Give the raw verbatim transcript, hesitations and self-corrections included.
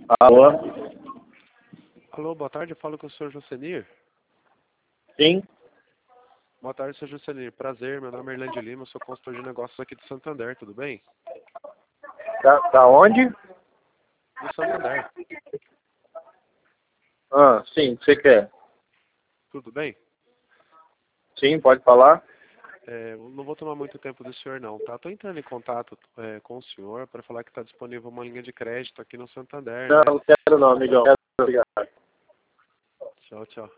Alô? Alô, boa tarde, eu falo com o senhor Jocenir. Sim? Boa tarde, senhor Jocenir. Prazer, meu nome é Irlande Lima, eu sou consultor de negócios aqui de Santander, tudo bem? Da, da onde? Do Santander, Ah, sim, o que você quer? tudo bem? Sim, pode falar? É, eu não vou tomar muito tempo do senhor não, tá? Estou entrando em contato é, com o senhor para falar que está disponível uma linha de crédito aqui no Santander, Não, né? não quero não, amigão. Obrigado. Tchau, tchau.